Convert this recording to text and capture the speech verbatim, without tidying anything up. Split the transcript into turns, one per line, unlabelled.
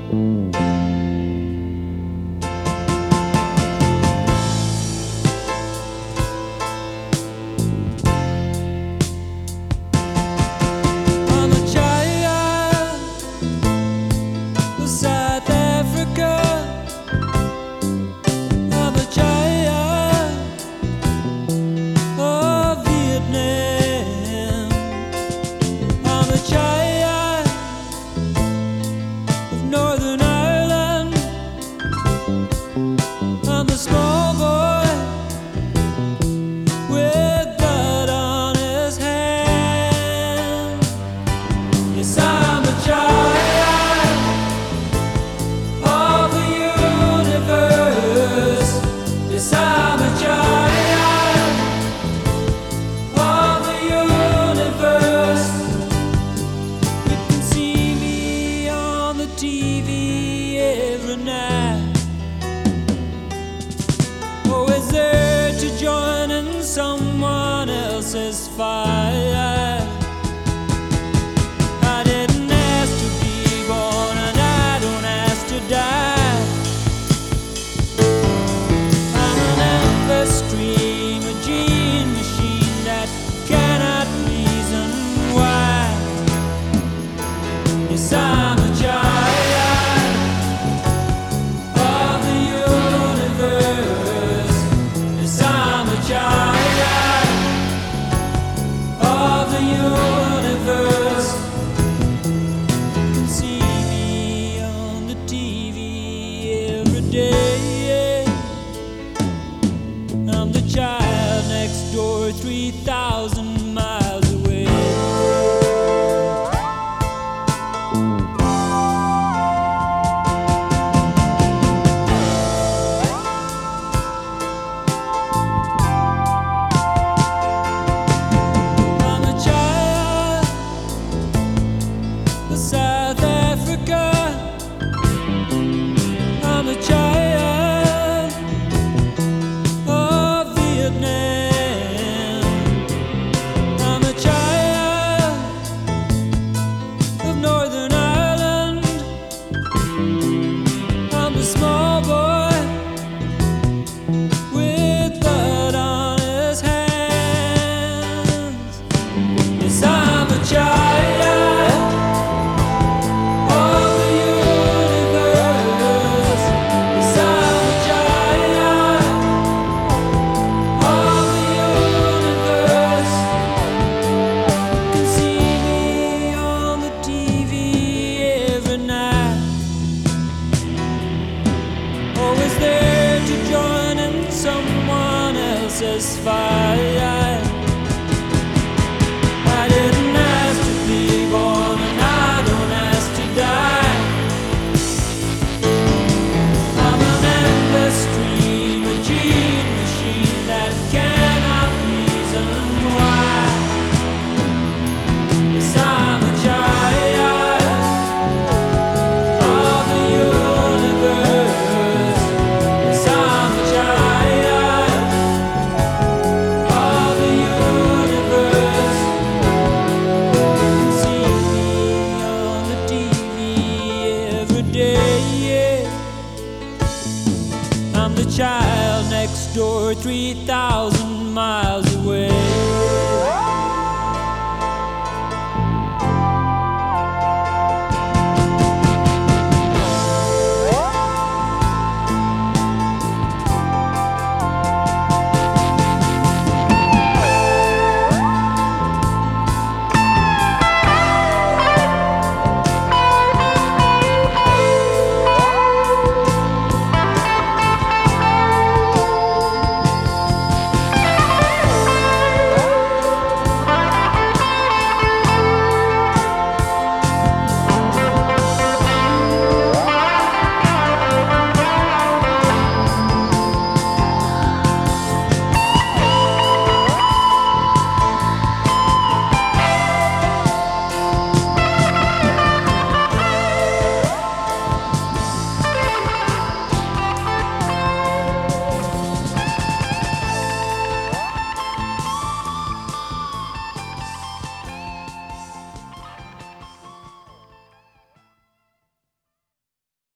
Someone else's fire. I didn't ask to be born, and I don't ask to die. I'm an endless stream, a gene machine that cannot reason why. Yes, I'm a child of the universe. Yes, I'm a child universe. You can see me on the T V every day. I'm the child next door, three thousand miles away. South Africa, I'm a child of Vietnam. I'm a child of Northern Ireland. I'm a small boy with blood on his hands. Yes, I'm a child. Always there to join in someone else's fire. I didn't ask to be born, and I don't ask to die. I'm an endless stream, a gene machine that cannot reason why. Yes, I'm a child of the universe. I'm a child of the universe. You can see me on the T V every day. I'm the child next door, three thousand